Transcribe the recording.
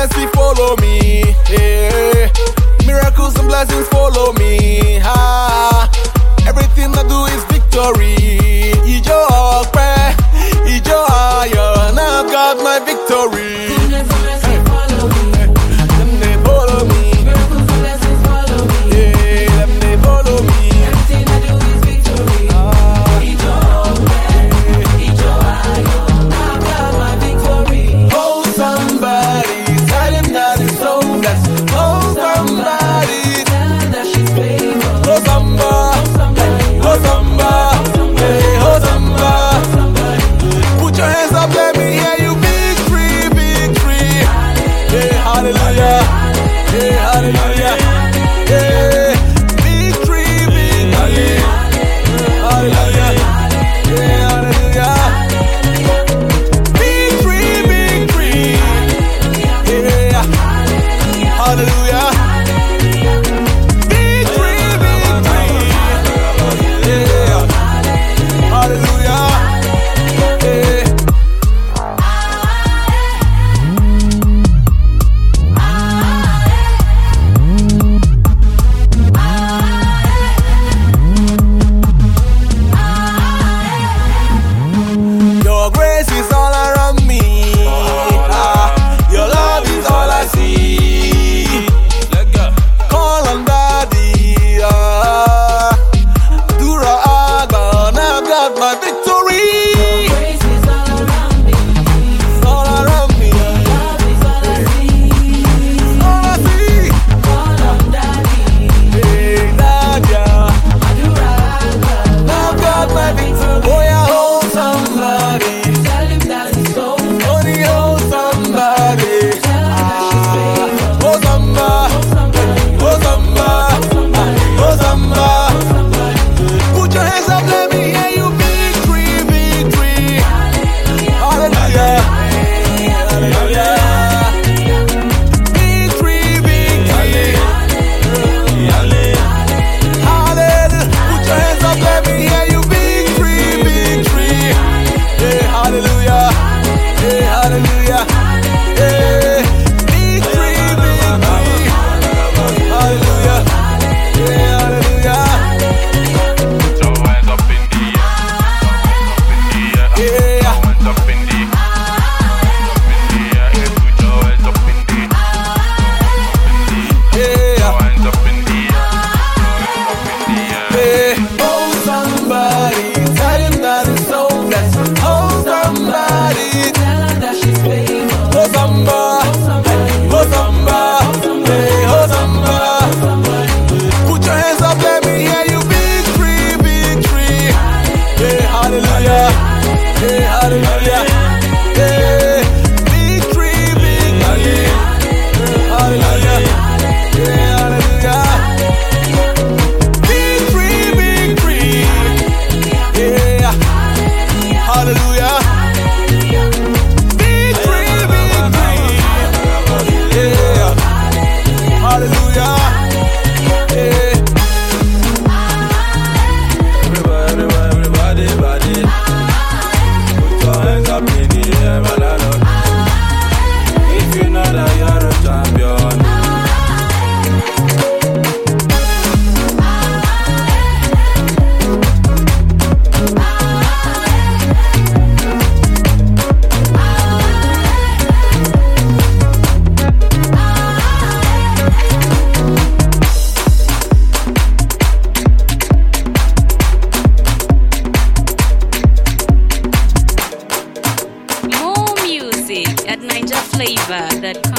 mercy follow me. Yeah. Miracles and blessings follow me. Ah. Everything I do is victory. Ijo ọpẹ́, Ijo ayọ̀. Now I've got my victory. Goodness and mercy follow me. Them they follow me. Miracles and blessings follow me. Yeah, them they follow me. Everything I do is victory. Ijo ọpẹ́, Ijo ayọ̀. Now I've got my victory. Hold somebody, tell him that it's so blessed. Hold somebody, Tell her that she's favored. hold somebody, hold somebody, hey, hold somebody. Put your hands up, let me hear you. Victory, victory. Hey, hallelujah. Hey, hallelujah. Hey, victory, victory. Hallelujah. Hey, hallelujah. Victory, victory. Yeah. Hallelujah. Victory, victory. Yeah. Hallelujah. Yeah. Your grace is all around me. Your love is all I see. Call on Daddy. Dura Aga. Now I've got my victory. Grace is all around me. It's all around me. Love is all I see. All I see. Call on Daddy. Hey, Nadia. Adura Aga. Now I've got my victory. Oh, yeah, hold somebody. Tell him that he's so blessed. Only hold somebody. Tell her that she's favored. Hold somebody. Hold somebody. Hold somebody. Put your hands up, let me hear you. Victory, victory. Hallelujah. Hallelujah. Victory, victory. Hallelujah. Put your hands up, let me hear you. Victory, victory. Yeah, hallelujah. Yeah, hallelujah. Yeah. Victory, victory. Hallelujah. Yeah, hallelujah. Put your hands up in the air. Yeah. Hands up in the air. Put your hands up in the Yeah. hands up in the air. Hey, hold somebody, tell him that it's so blessed. Hold somebody, Tell her that she's favored. hold somebody, hold somebody, hey, hold somebody. Put your hands up, let me hear you. Victory, victory. Hey, hallelujah. Hey, hallelujah. Hey, victory, victory. Hallelujah. Hey, hallelujah. Victory, victory. Yeah. Hallelujah. Victory, victory. Yeah. Hallelujah. Yeah. Everybody, put your hands up in the air, my lord. If you know that you're a champion. More music at NinjaFlavor.com.